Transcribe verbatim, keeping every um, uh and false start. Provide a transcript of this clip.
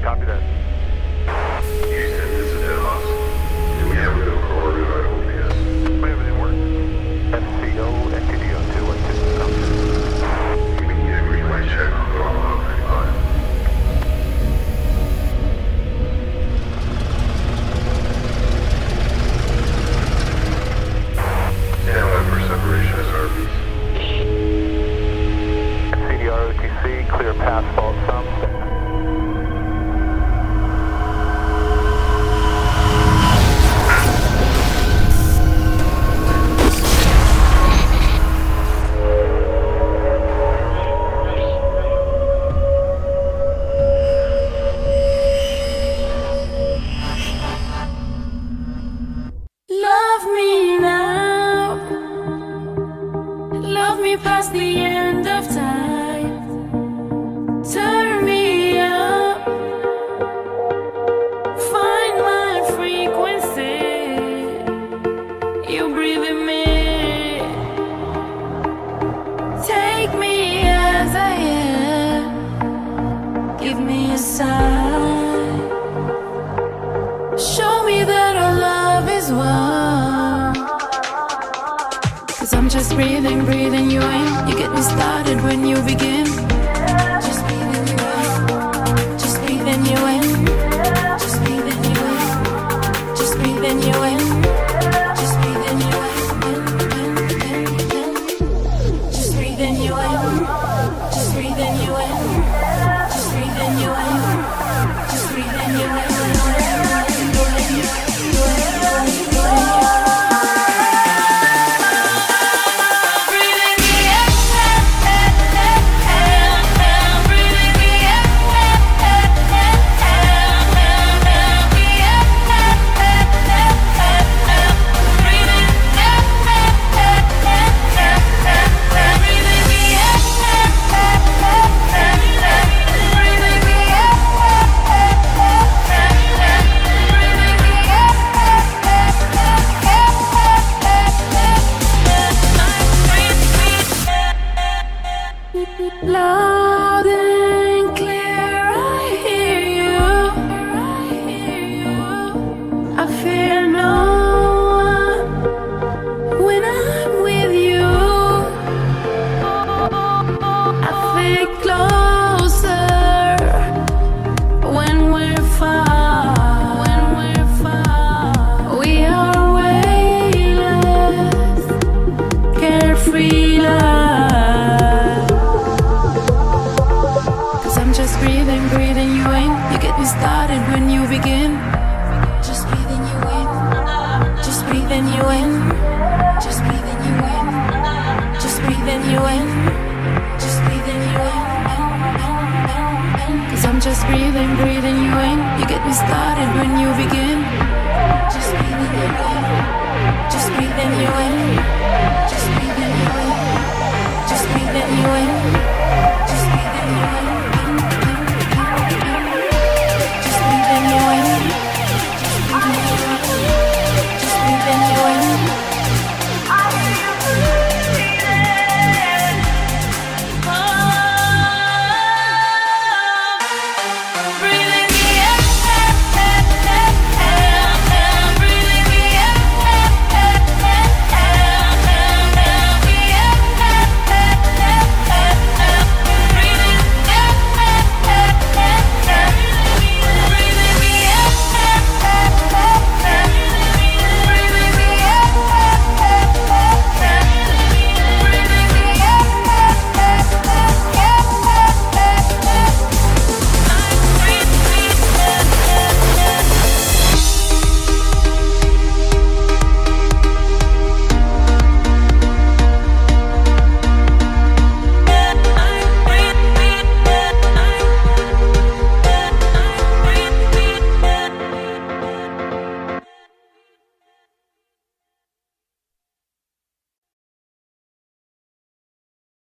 Copy that. Houston, this is Delos. Do we have a go for orbit on O P S? When everything works. F C O, N T D O two one two. We can get a green light check on the Log ninety-five. Stand by for separation as R Bs. C D R O T C, clear path, fault some. Love me now, love me past the end of time. Turn me up, find my frequency. You breathe in me, take me as I am. Give me a sign, show me that our love is one. Cause I'm just breathing, breathing you in. You get me started when you begin. Just breathing you in, just breathing you in, just breathing you in, just breathing you in, just breathing you in, in, in, in. Just breathing you in, just breathing you in, just breathing you in, just breathing you in. Loud and clear, I hear you. I fear no one when I'm with you. I feel closer when we're far. When we're far, we are weightless, carefree love. Just breathing, breathing you in. You get me started when you begin. Just breathing you in, just breathing you in, just breathing you in, just breathing you in, just breathing you in. Cause I'm just breathing, breathing you in. You get me started.